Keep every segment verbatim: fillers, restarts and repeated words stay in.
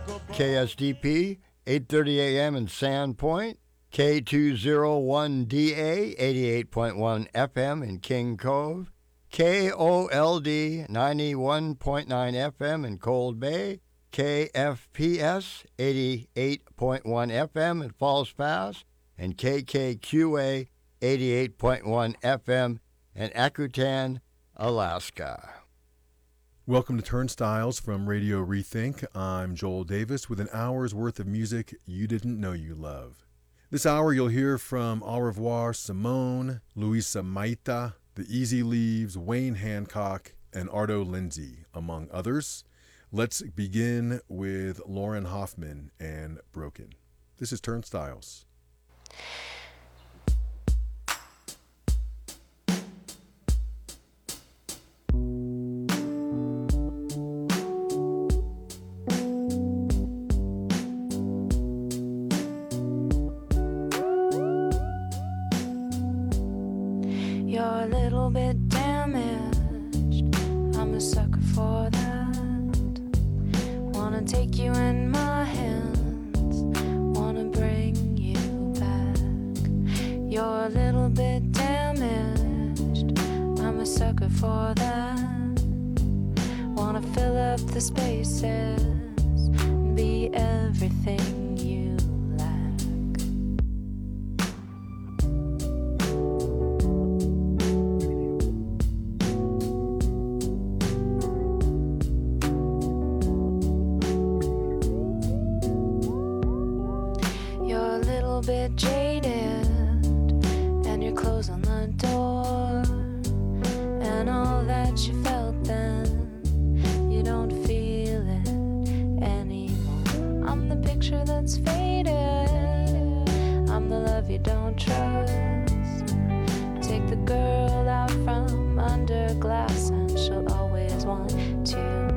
K S D P, eight thirty a.m. in Sandpoint, K two oh one D A, eighty-eight point one F M in King Cove, K O L D, ninety-one point nine F M in Cold Bay, K F P S, eighty-eight point one F M in Falls Pass, and K K Q A, eighty-eight point one F M in Akutan, Alaska. Welcome to Turnstiles from Radio Rethink. I'm Joel Davis with an hour's worth of music you didn't know you love. This hour you'll hear from Au Revoir Simone, Luisa Maita, The Easy Leaves, Wayne Hancock, and Arto Lindsay, among others. Let's begin with Lauren Hoffman and Broken. This is Turnstiles. You're a little bit damaged, I'm a sucker for that. Wanna take you in my hands, wanna bring you back. You're a little bit damaged, I'm a sucker for that. Wanna fill up the spaces, be everything you bit jaded, and your clothes on the door, and all that you felt then, you don't feel it anymore. I'm the picture that's faded, I'm the love you don't trust. Take the girl out from under glass, and she'll always want to.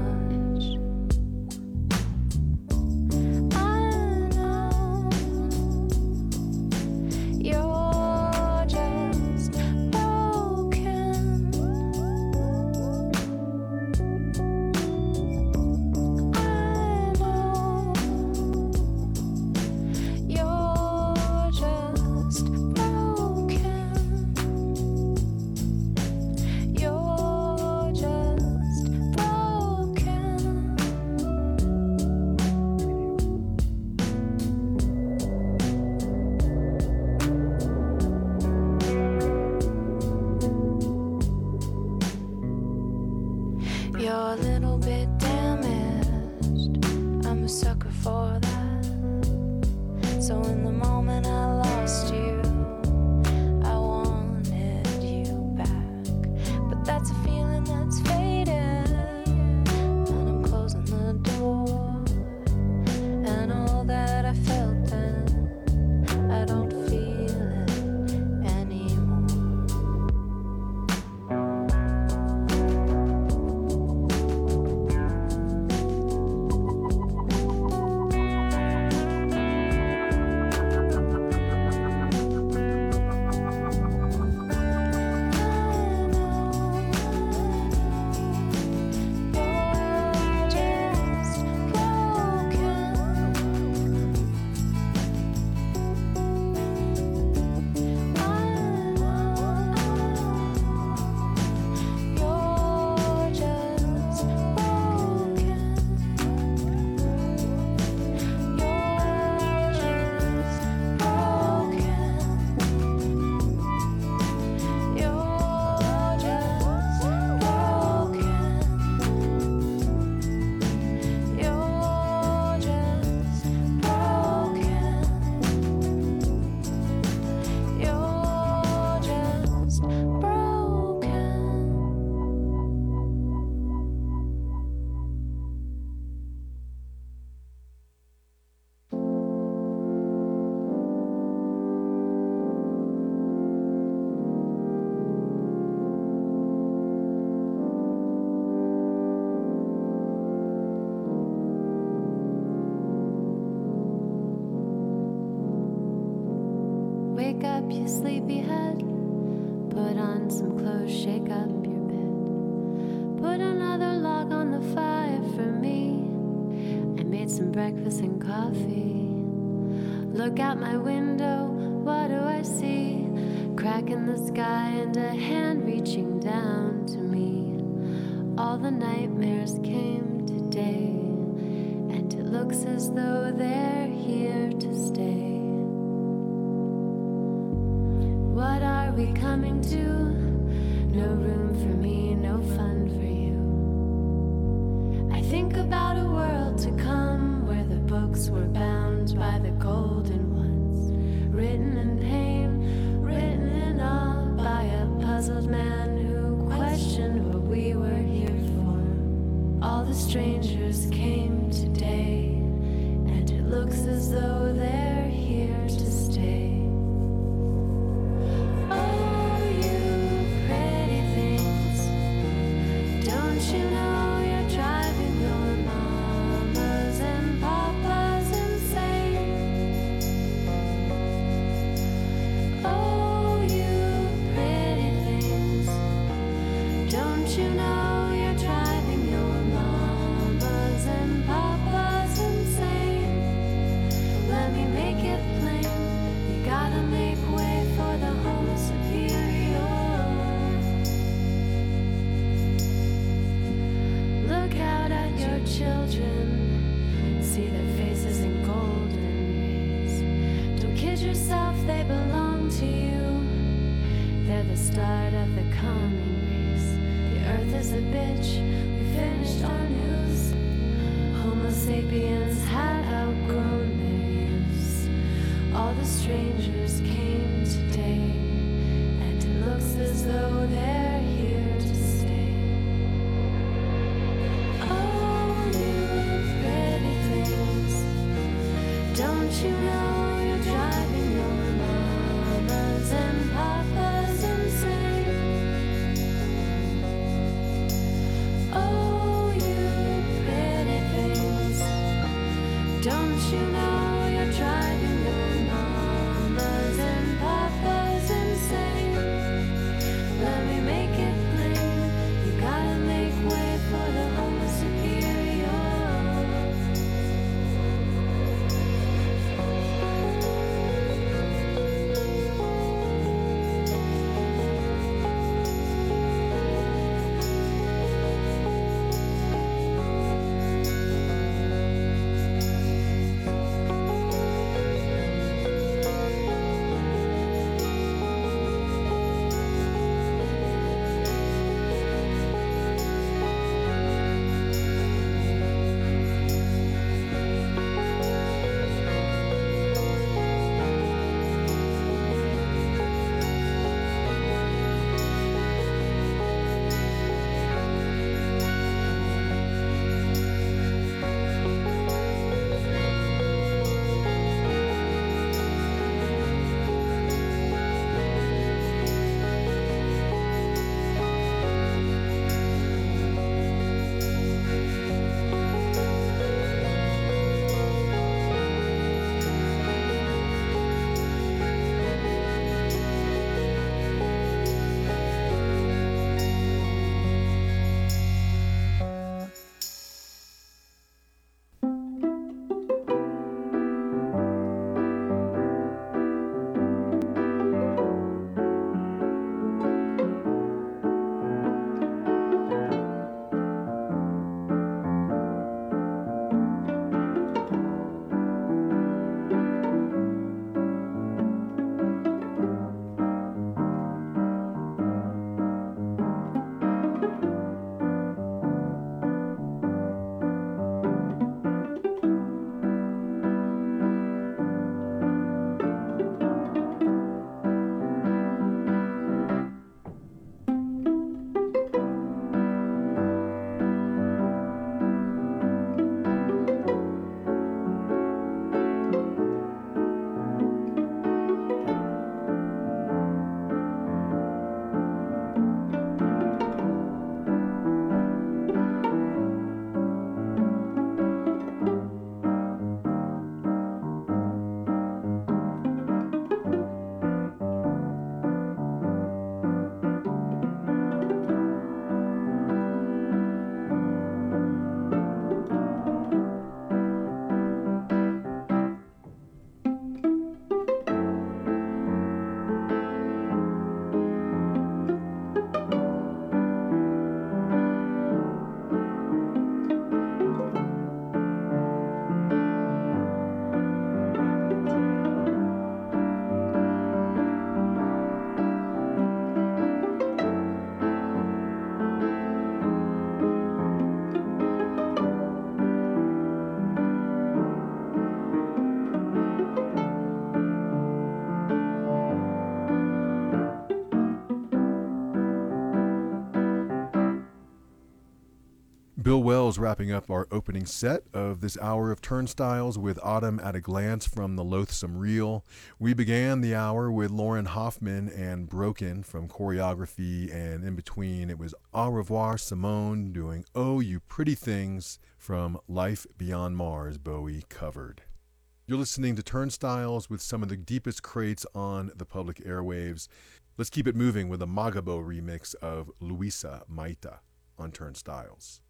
Wake up, you sleepyhead. Put on some clothes, shake up your bed. Put another log on the fire for me. And made some breakfast and coffee. Look out my window, what do I see? Crack in the sky and a hand reaching down to me. All the nightmares came today, and it looks as though they're here to stay. What are we coming to? No room for me, no fun for you. I think about a world to come where the books were bound by the golden ones, written in pain, written in awe by a puzzled man who questioned what we were here for. All the strangers came today, and it looks as though they're here to stay. Oh, you pretty things, don't you know you're driving your mamas and papas insane? Oh, you pretty things, don't you know you're driving your mamas and papas insane? Let me make it plain, you gotta make way for the Homo superior. Look out at your children, see their faces in golden rays. Don't kid yourself, they belong to you. They're the start of the coming race. The earth is a bitch, we finished our news. Homo sapiens had outgrown their use. All the strangers came today, and it looks as though they're here to stay. Oh, you pretty things, don't you know you're driving your mamas and papas insane? Oh, you pretty things, don't you know you're driving your mamas and papas insane? Let me make it plain, you gotta make way for the Homo superior. Bill Wells wrapping up our opening set of this hour of Turnstiles with Autumn at a Glance from the Loathsome Reel. We began the hour with Lauren Hoffman and Broken from Choreography, and in between it was Au Revoir Simone doing Oh You Pretty Things from Life Beyond Mars, Bowie covered. You're listening to Turnstiles with some of the deepest crates on the public airwaves. Let's keep it moving with a Magabo remix of Luisa Maita on Turnstiles.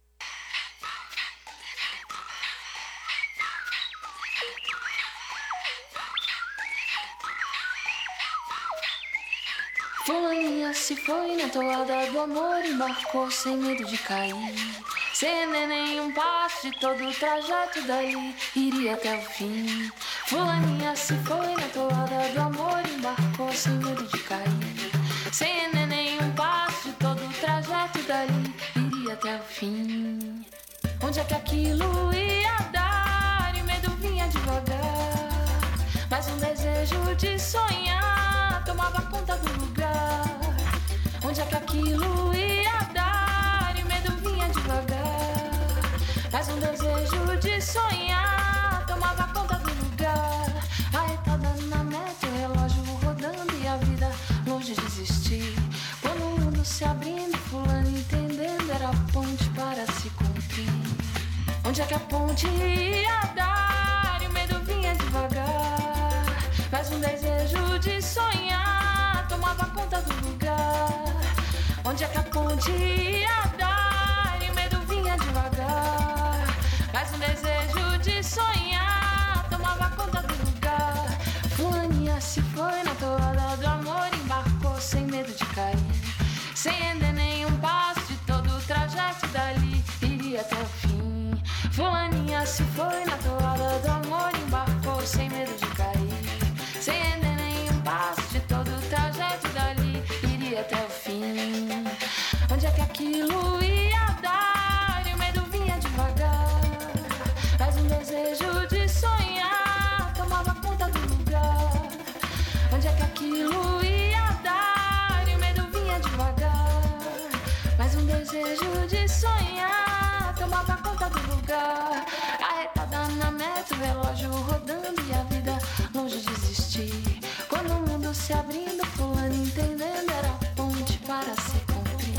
Fulaninha se foi na toada do amor, embarcou sem medo de cair. Sem nenhum passo de todo o trajeto dali, iria até o fim. Fulaninha se foi na toada do amor, embarcou sem medo de cair. Sem nenhum passo de todo o trajeto dali, iria até o fim. Onde é que aquilo ia dar? E o medo vinha devagar, mas um desejo de sonhar tomava conta do lugar. Onde é que aquilo ia dar? E o medo vinha devagar, mas um desejo de sonhar tomava conta do lugar. A retada na meta, o relógio rodando e a vida longe de existir. Quando o mundo se abrindo, fulano entendendo, era a ponte para se cumprir. Onde é que a ponte ia dar? E o medo vinha devagar, mas um desejo de sonhar tomava conta do lugar. Onde é que a ponte ia dar? E o medo vinha devagar, mas um desejo de sonhar tomava conta do lugar. Fulaninha se foi na toada do amor, embarcou sem medo de cair. Sem render nenhum passo de todo o trajeto dali, iria até o fim. Fulaninha se foi na toada do amor, embarcou sem medo de cair. Sem render nenhum passo de todo o trajeto dali, iria até o fim. Onde é que aquilo ia dar? E o medo vinha devagar, mas um desejo de sonhar tomava conta do lugar. Onde é que aquilo ia dar? E o medo vinha devagar, mas um desejo de sonhar tomava conta do lugar. Arretada na meta, o relógio rodando e a vida longe de existir. Quando o mundo se abrindo, fulano entendendo, era a ponte para se cumprir.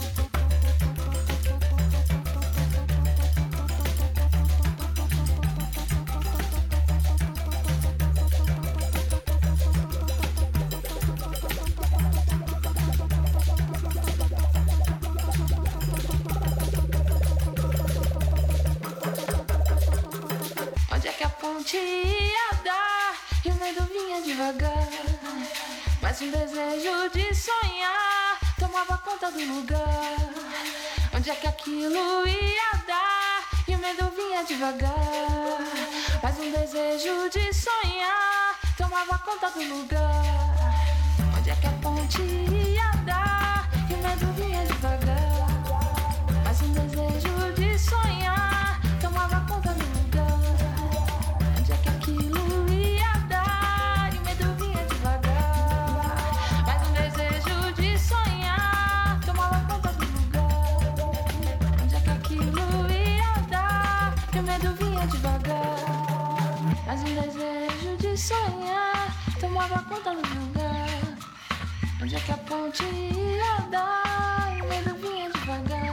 Onde é que a ponte ia dar? E o medo vinha devagar, mas um desejo de sonhar tomava conta do lugar. Onde é que aquilo ia dar? E o medo vinha devagar, mas um desejo de sonhar tomava conta do lugar. Onde é que a ponte ia dar? E o medo vinha devagar, mas um desejo de sonhar tomava conta do lugar. Onde é que aquilo ia dar? E o medo vinha devagar, mas um desejo de sonhar tomava conta do lugar. Onde é que aquilo ia dar? E o medo vinha devagar, mas um desejo de sonhar tomava conta do lugar. Onde é que a ponte ia dar? E o medo vinha devagar.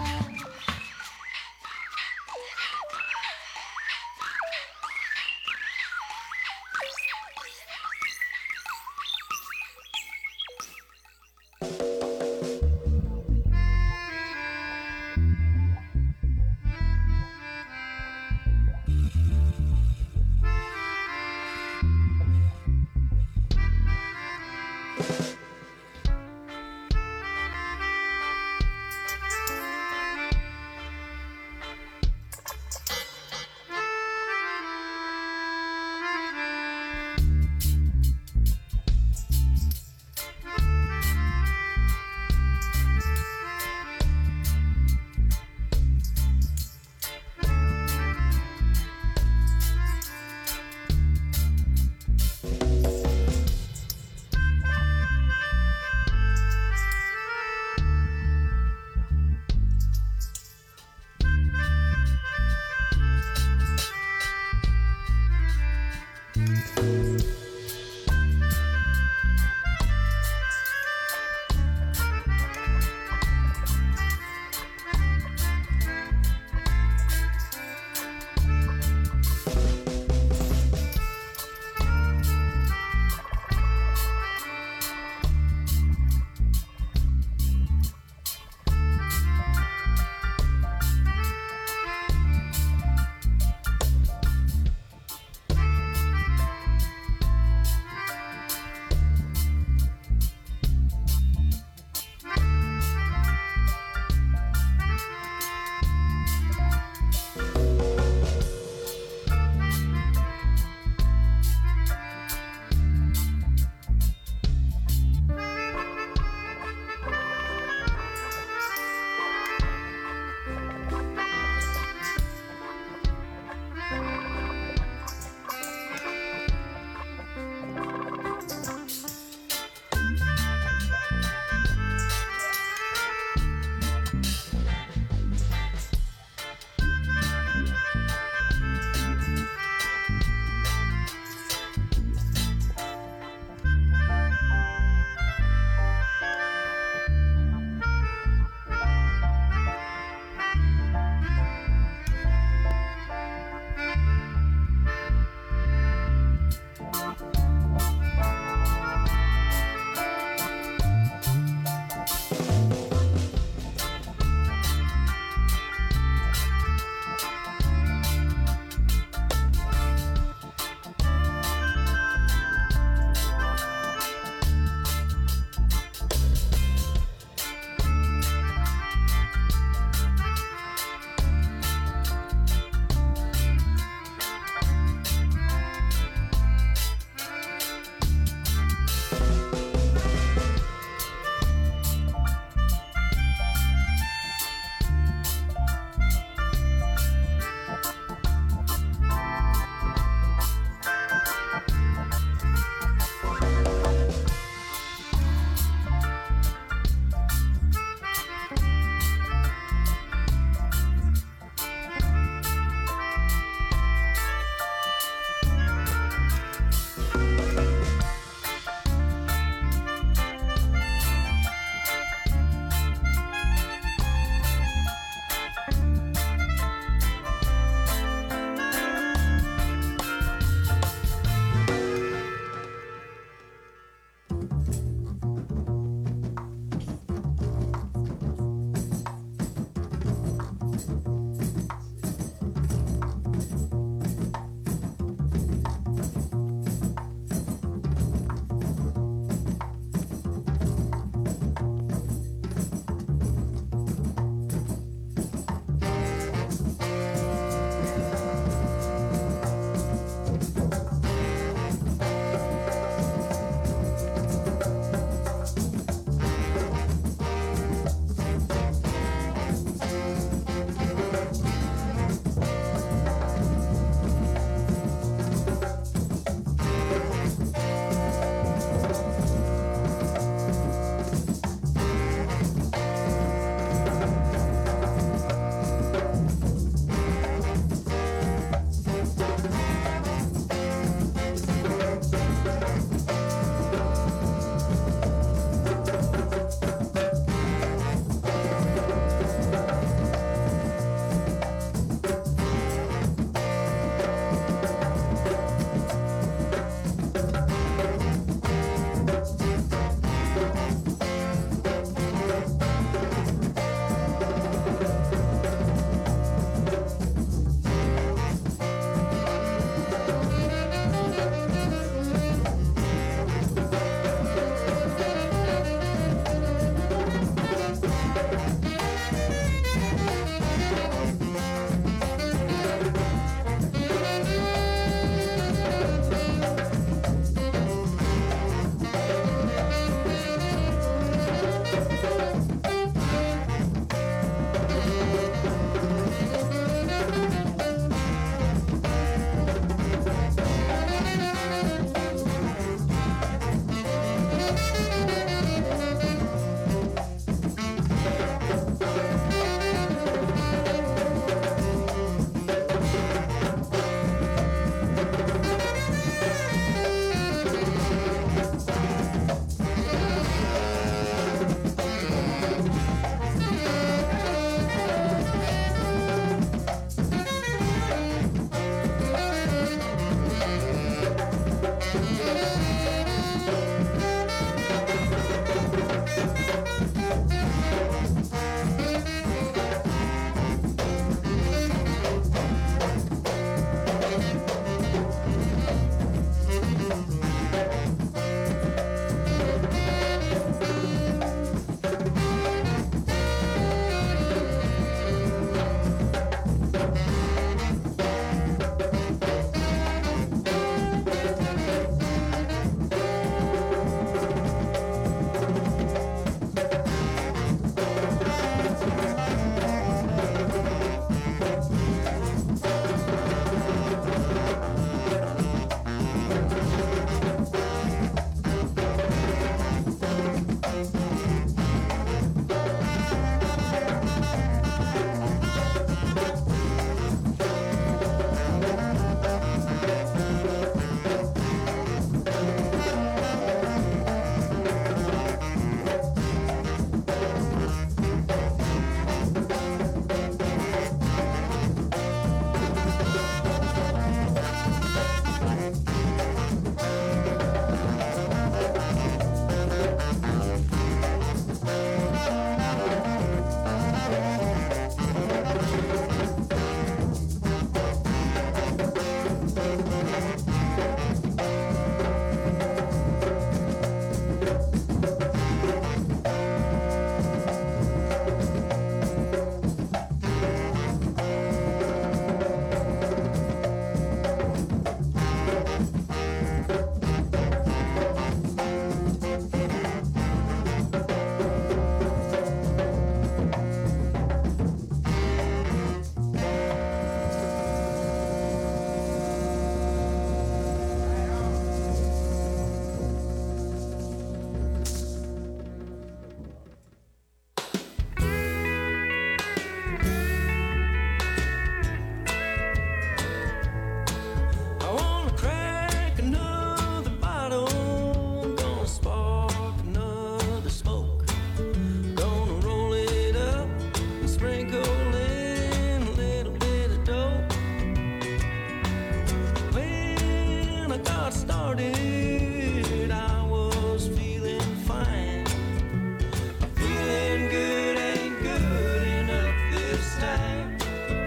got started, I was feeling fine. Feeling good ain't good enough this time.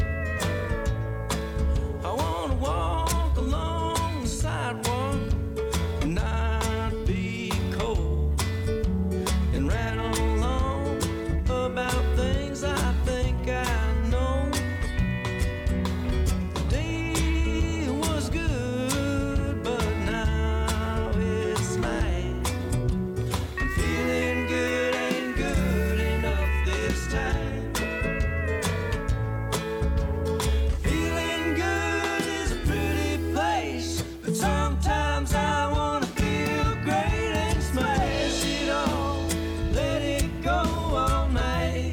I wanna walk along the sidewalk and not be cold, and rattle on about things I think I know. The day was good, but now it's night. Feeling good ain't good enough this time. Feeling good is a pretty place, but sometimes I wanna feel great and smash it all, let it go all night.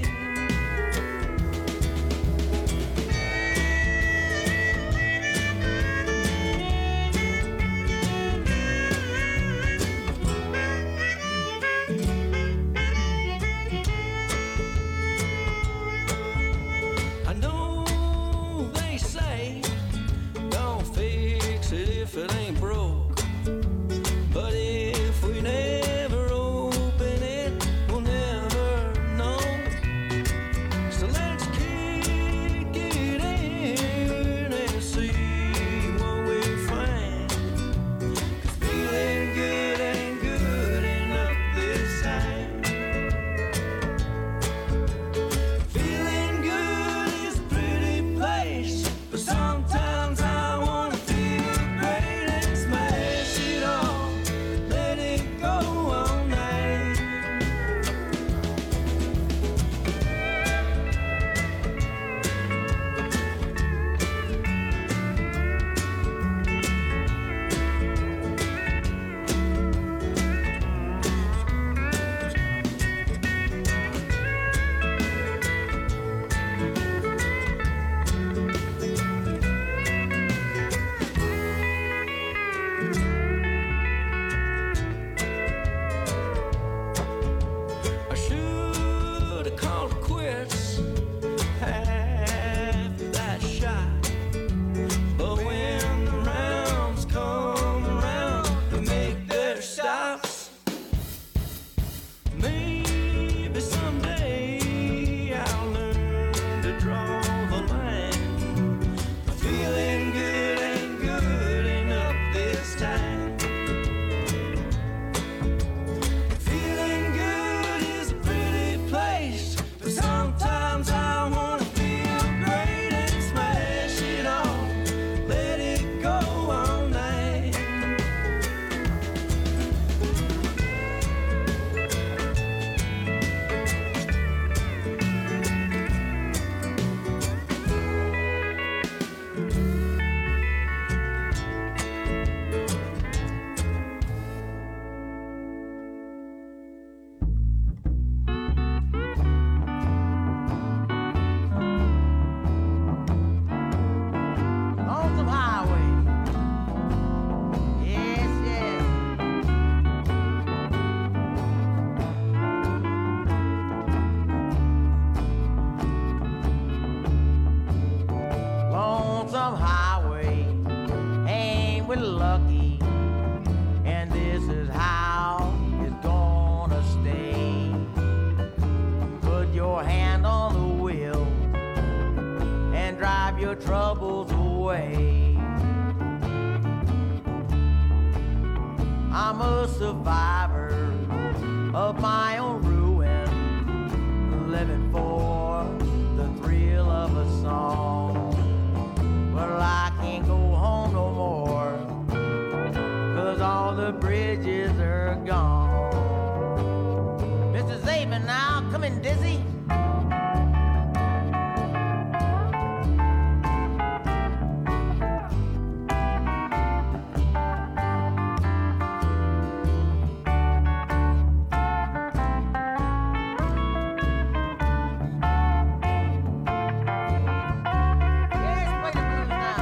I know they say don't fix it if it ain't broke, but if we never open it, we'll never know. So let's kick it in and see what we find. 'Cause feeling good ain't good enough this time. Feeling good is a pretty place, but sometimes I wanna feel great and smash it all, let it go all night. I should have called it quits after that shot, but when the rounds come around, they make their stops. Maybe someday I'll learn to draw the line. Feeling good ain't good enough this time. Feeling good is a pretty place, but sometimes I wanna feel great and smash it all, let it go all night. Lonesome Highway. Yes, yes. Lonesome Highway, ain't we lucky? And this is how it's gonna stay. Put your hand on the wheel and drive your troubles away. I'm a survivor of my own ruin, living for the thrill of a song. Well, I can't go home no more, 'cause all the bridges are gone. Mister Zabin now, come in, Dizzy. Yes, play the blues now.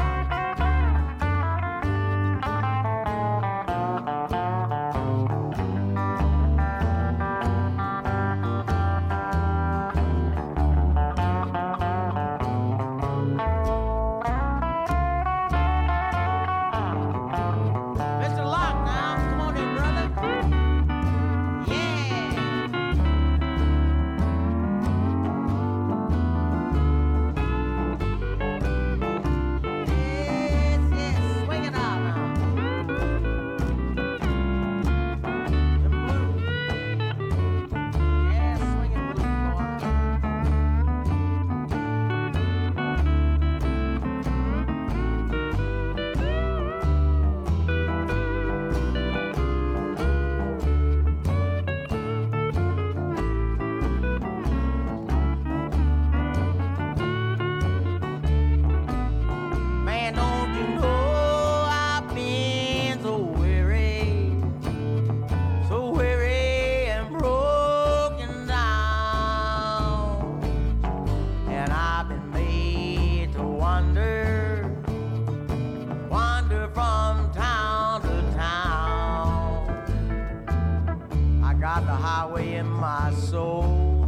in my soul.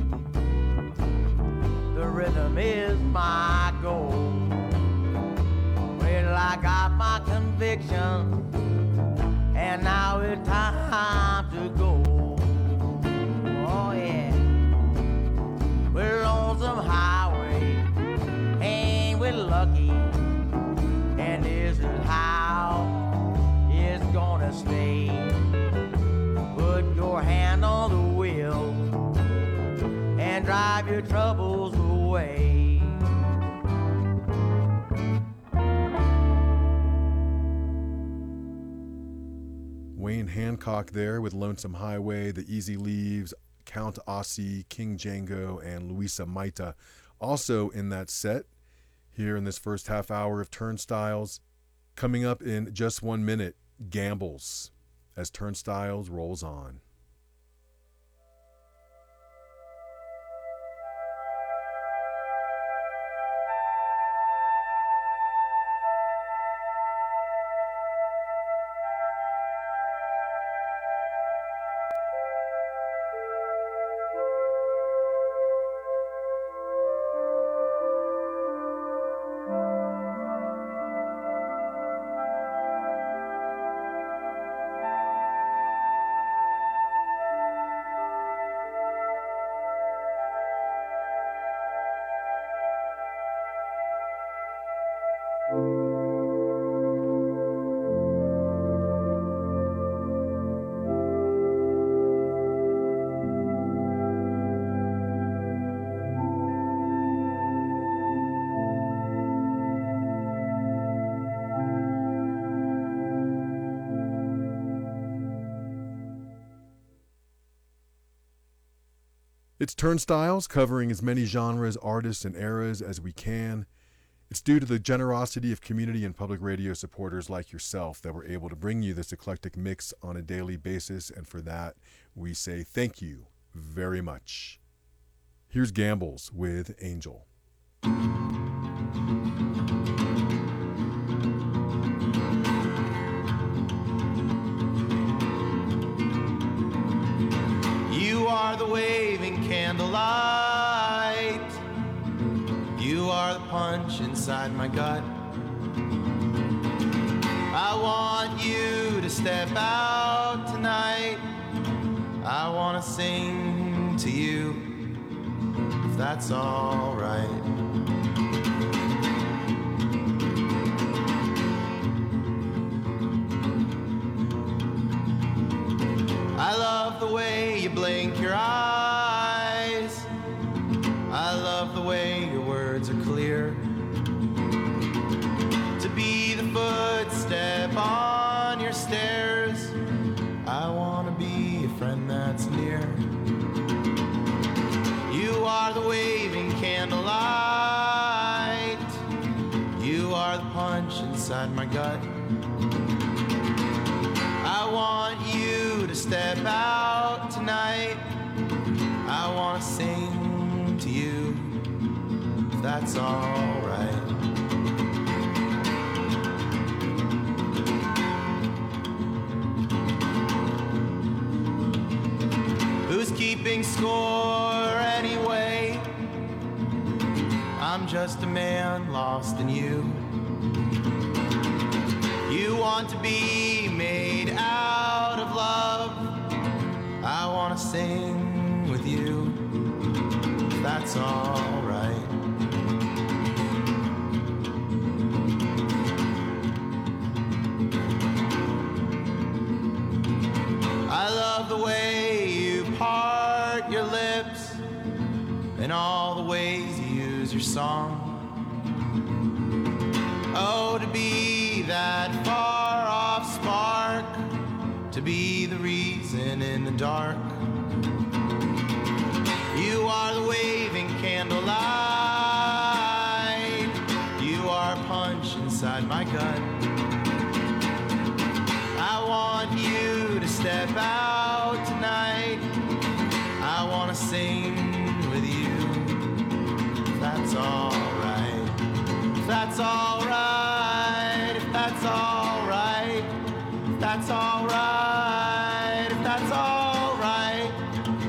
The rhythm is my goal. Well, I got my conviction, and now it's time to go. Oh yeah, we're on some highway, ain't we lucky? And this is how it's gonna stay. Put your hand on the wheel and drive your troubles away. Wayne Hancock there with Lonesome Highway, The Easy Leaves, Count Ossie, King Django, and Luisa Maita. Also in that set, here in this first half hour of Turnstiles. Coming up in just one minute, Gambles, as Turnstiles rolls on. It's Turnstiles, covering as many genres, artists, and eras as we can. It's due to the generosity of community and public radio supporters like yourself that we're able to bring you this eclectic mix on a daily basis, and for that, we say thank you very much. Here's Gambles with Angel. You are the waving candlelight. You are the punch inside my gut. I want you to step out tonight. I want to sing to you, if that's all right. I love the way you blink your eyes. I love the way your words are clear. To be the footstep on your stairs, I want to be a friend that's near. You are the waving candlelight. You are the punch inside my gut. I want you to step out tonight. I want to sing to you, if that's all right. Who's keeping score anyway? I'm just a man lost in you. You want to be made out of love. I want to sing with you, if that's all right. I love the way you part your lips and all the ways you use your song. Oh, to be that far off spark, to be the reason in the dark. You are the waving candlelight. You are a punch inside my gut. I want you to step out tonight. I want to sing with you, if that's all right. If that's all right. If that's all right. If that's all right. If that's all right.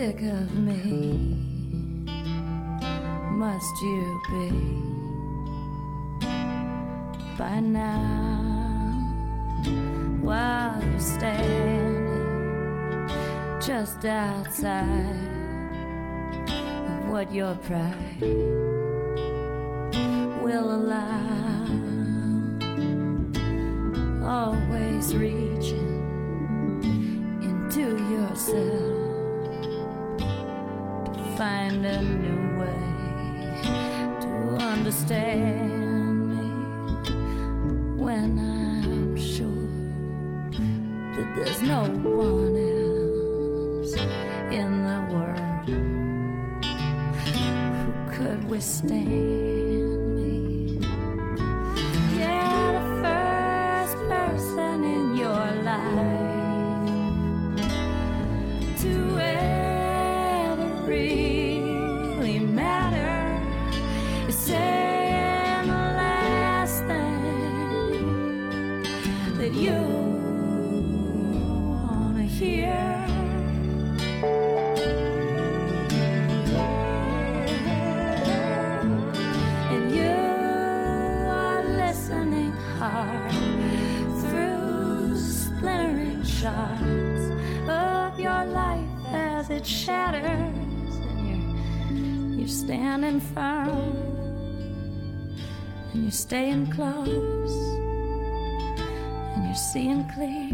sick of me? Must you be by now? While you're standing just outside of what your pride will allow, always reaching into yourself to find a new way to understand me, when I'm sure that there's no one else in the world who could withstand me. Yeah, the first person in your life to ever really matter is saying the last thing that you wanna hear. And you are listening hard through splintering shards of your life as it shatters, and you're, you're standing firm, and you're staying close, and you're seeing clear.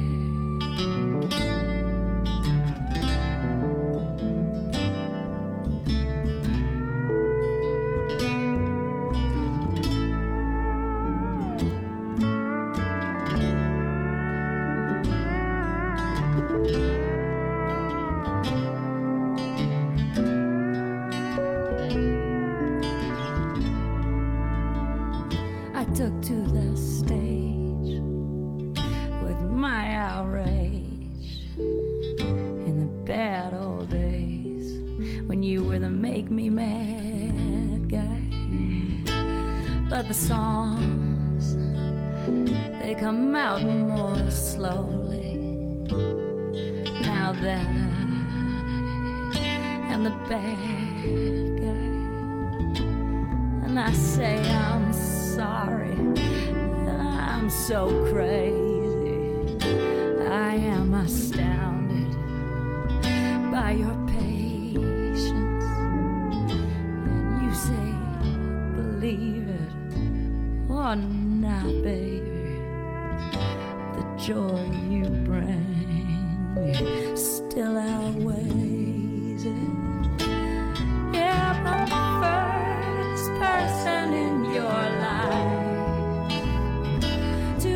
I took to the stage with my outrage in the bad old days when you were the make me mad guy. But the songs, they come out more slowly now that I am the bad guy. And I say I'm sorry, I'm so crazy. I am astounded by your patience. And you say, believe it or not, baby, the joy you bring still outweighs it. Yeah, but the first person in your life to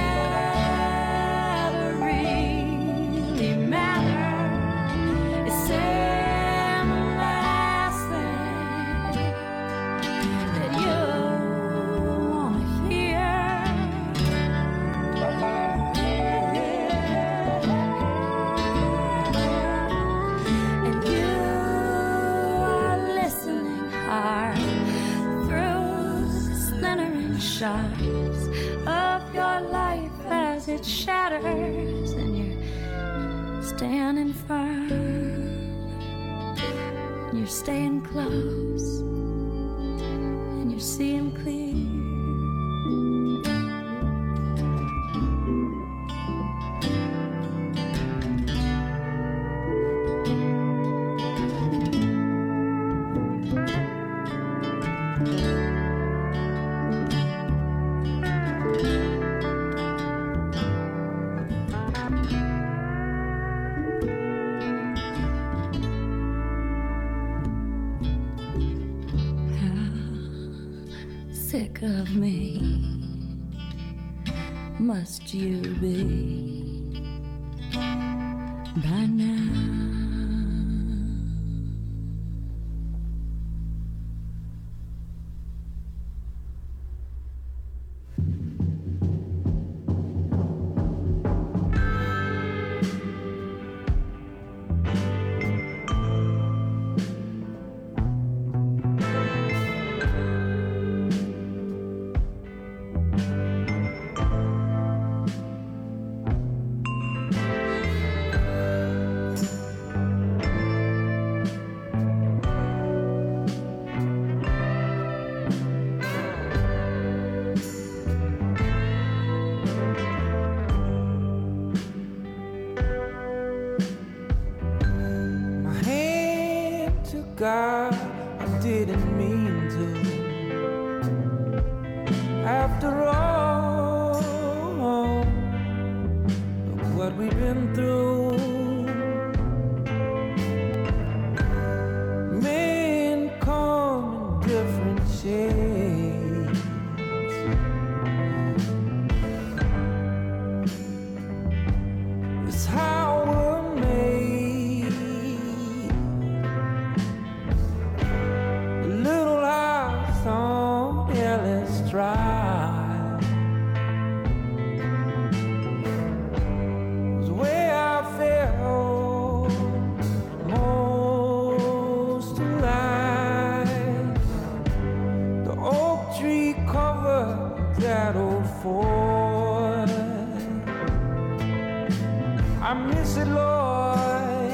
ever really matter is saying the last thing that you wanna hear. And you are listening hard through splintering shards of your life as it shatters, and you're standing firm, and you're staying close, and you're seeing clear. Sick of me must you be by now? God, I didn't mean to. After all, look what we've been through. Men come in different shades. It's how we're made. The little house on Ellis Drive was the way I felt most alive. The oak tree covered that old fort. I miss it, Lord.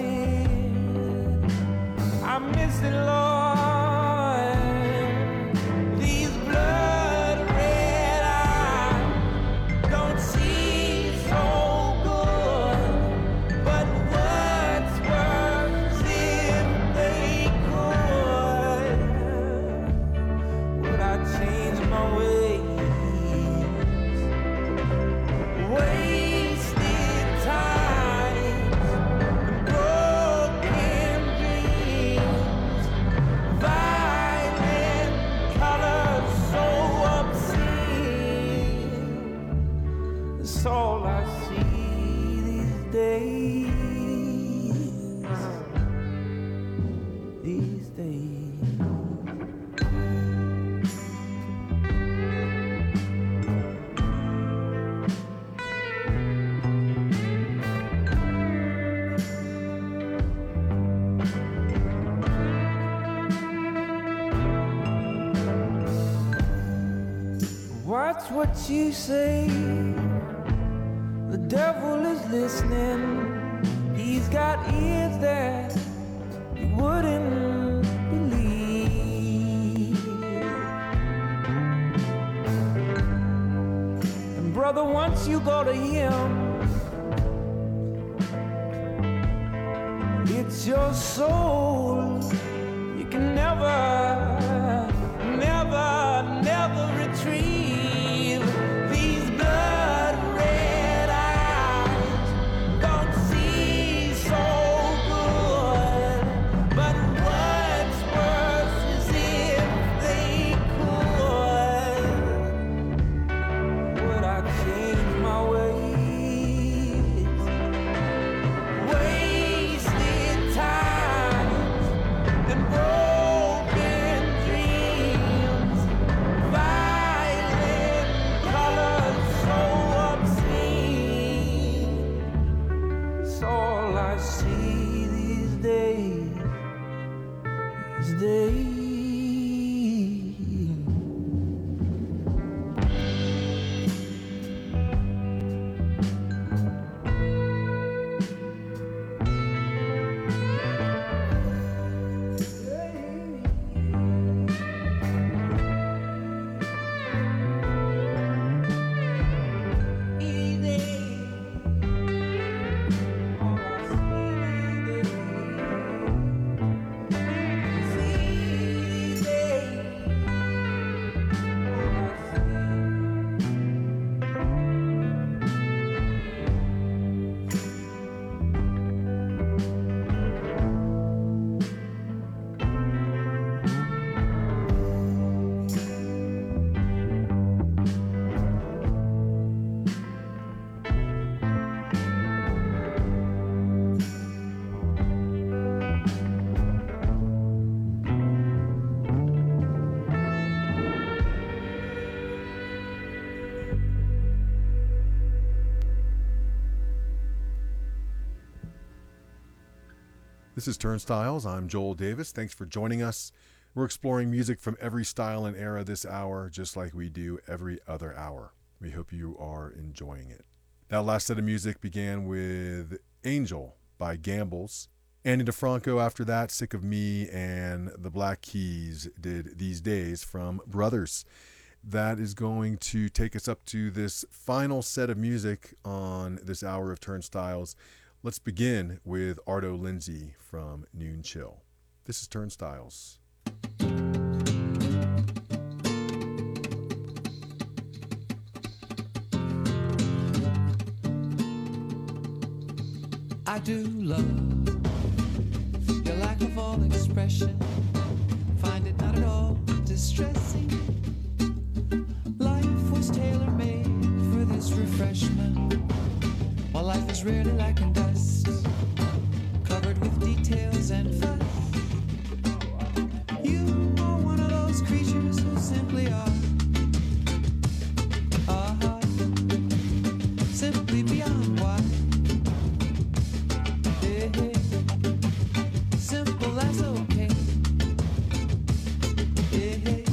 I miss it, Lord. These blood red eyes don't see so good, but what's worse if they could? Would I change my ways? Wasted time, broken dreams, violent colors so obscene. That's all I see these days. These days. Watch what you say. The devil is listening. He's got ears that you wouldn't believe. And brother, once you go to him, it's your soul. You can never, never, never retrieve. These blood red eyes don't see so good, but what's worse is if they could. Would I change my ways? Wasted times and broken dreams, violent colors so obscene. It's all I see these days, these days. This is Turnstiles. I'm Joel Davis. Thanks for joining us. We're exploring music from every style and era this hour, just like we do every other hour. We hope you are enjoying it. That last set of music began with Angel by Gambles. Andy DeFranco after that, Sick of Me, and the Black Keys did These Days from Brothers. That is going to take us up to this final set of music on this hour of Turnstiles. Let's begin with Arto Lindsay from Noon Chill. This is Turnstiles. I do love your lack of all expression. Find it not at all distressing. Life was tailor-made for this refreshment, while life is rarely lacking dust, covered with details and fuss. You are one of those creatures who simply are. Uh-huh. Simply beyond why. Hey, hey. Simple as okay. Hey, hey.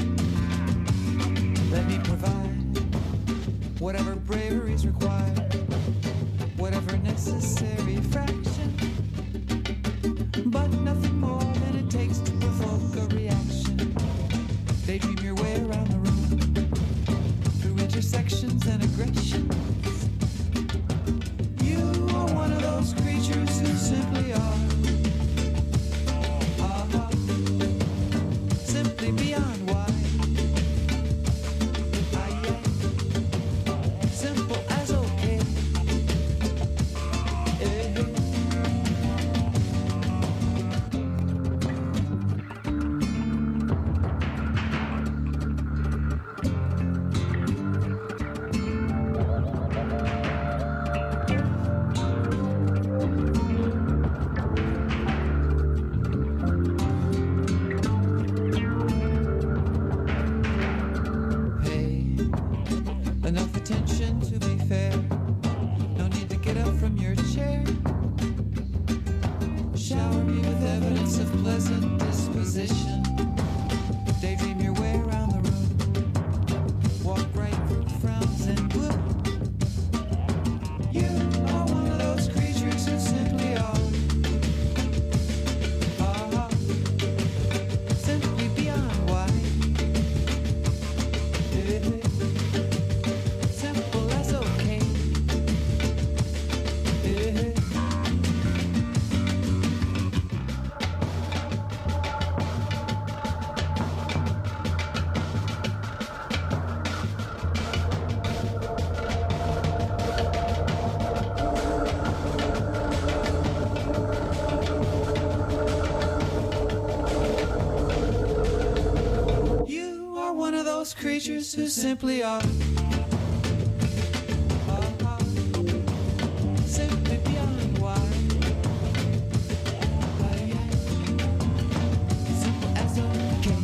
Let me provide whatever bravery's required, whatever necessary fraction, but nothing more than it takes to provoke a reaction. Daydream your way around the room, through intersections and aggressions. You are one of those creatures who simply are. Uh-huh. Simply beyond why. Ah, yeah. Simple as okay. Eh, eh. Pay enough attention to be fair. No need to get up from your chair. Shower me with evidence of pleasant disposition. Daydream your way around the room. Walk right through frowns and gloom. You are one of those creatures who simply are. Uh-huh. Simply beyond why. Eh, eh. Simple as okay. Eh, eh. You are one of those creatures who simply are. Uh-huh. Simply beyond why. Ah, yeah. Simple as okay.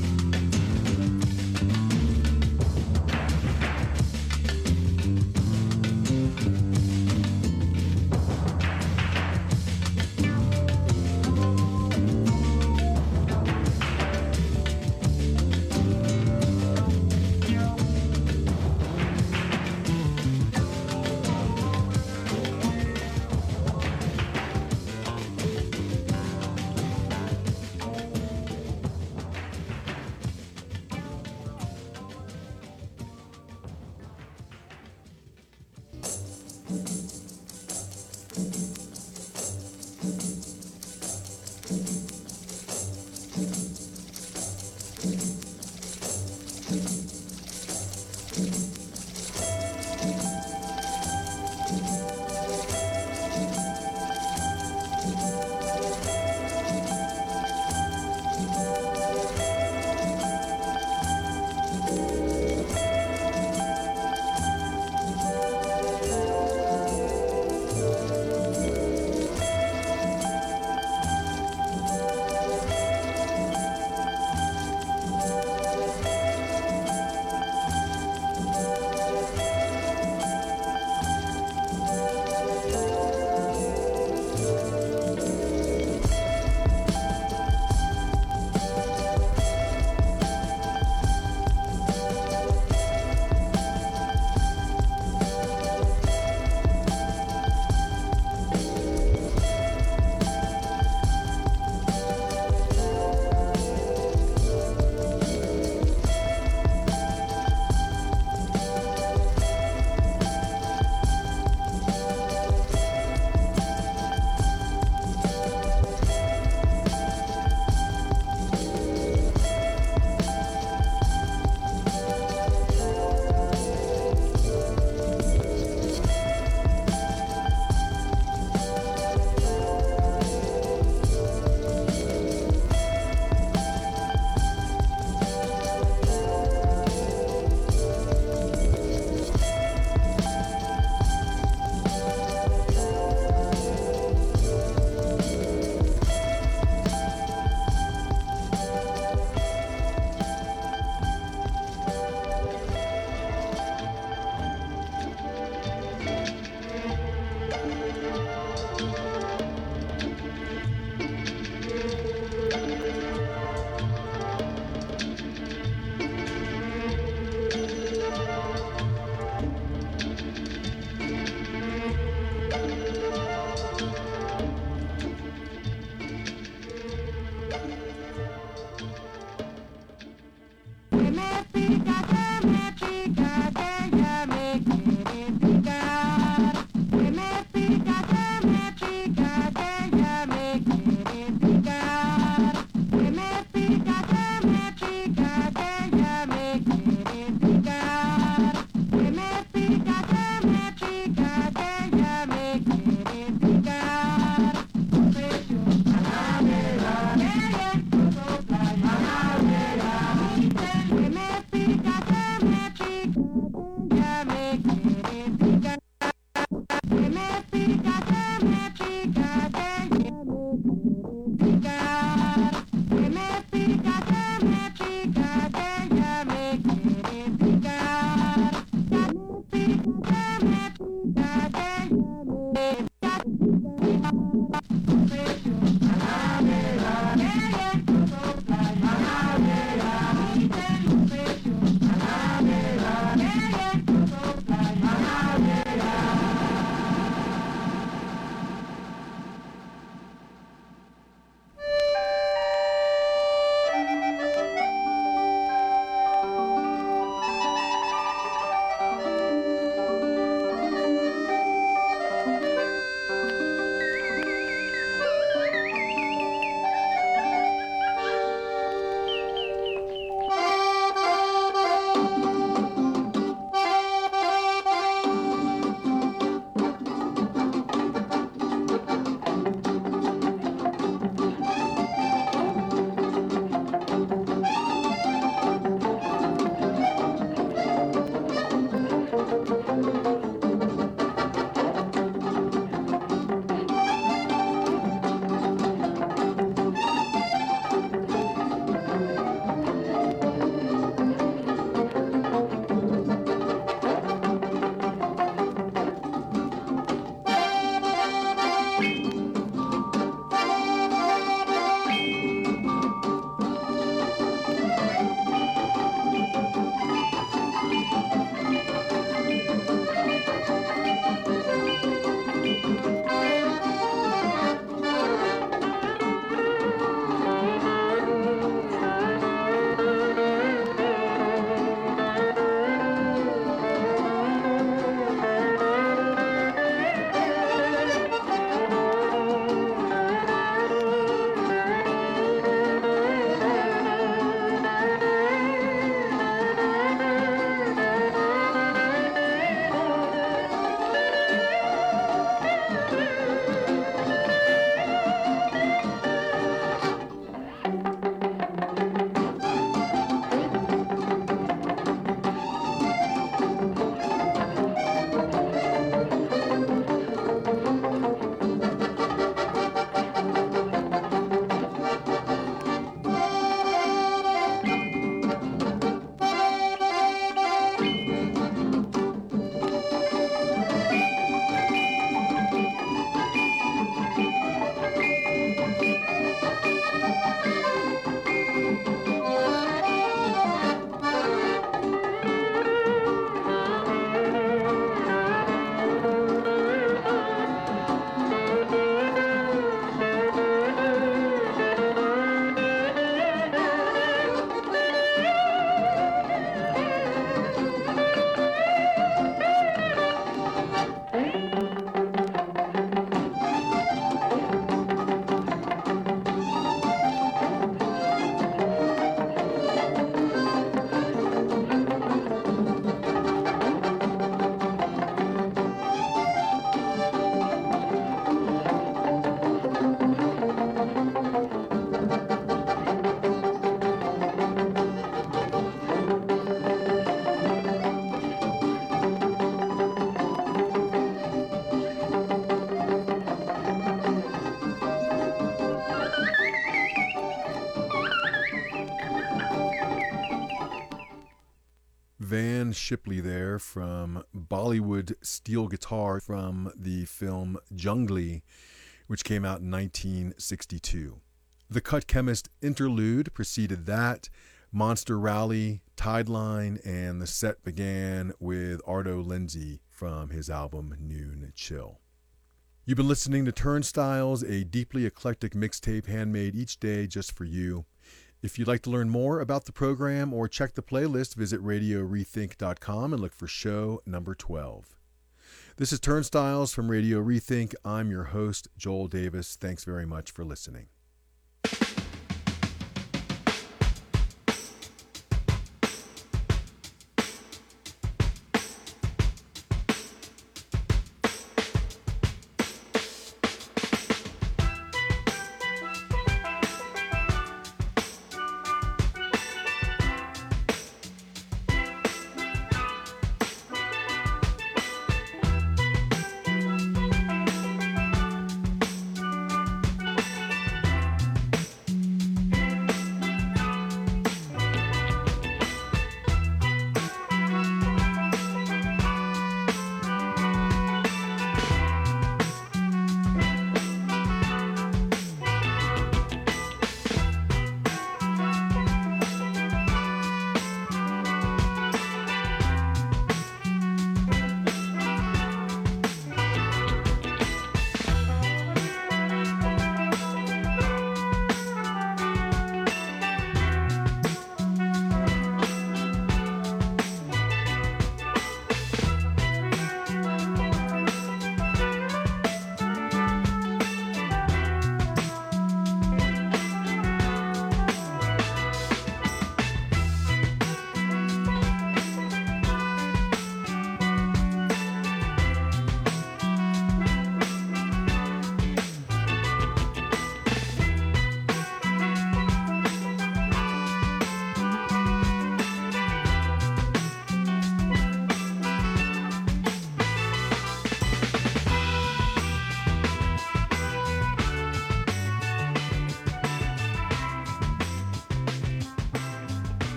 Van Shipley there from Bollywood Steel Guitar from the film Jungli, which came out in nineteen sixty-two. The Cut Chemist interlude preceded that, Monster Rally, Tideline, and the set began with Arto Lindsay from his album Noon Chill. You've been listening to Turnstiles, a deeply eclectic mixtape handmade each day just for you. If you'd like to learn more about the program or check the playlist, visit radio rethink dot com and look for show number twelve. This is Turnstiles from Radio Rethink. I'm your host, Joel Davis. Thanks very much for listening.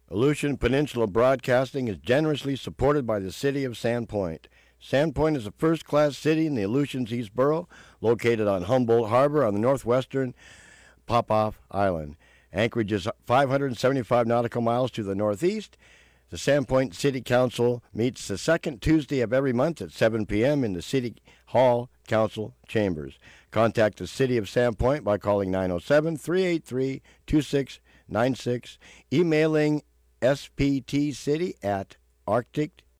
Aleutian Peninsula Broadcasting is generously supported by the City of Sandpoint. Sandpoint is a first-class city in the Aleutians East Borough, located on Humboldt Harbor on the northwestern Popoff Island. Anchorage is five hundred seventy-five nautical miles to the northeast. The Sandpoint City Council meets the second Tuesday of every month at seven p.m. in the City Hall Council Chambers. Contact the City of Sandpoint by calling nine oh seven, three eight three, two six nine six, emailing sptcity at arctic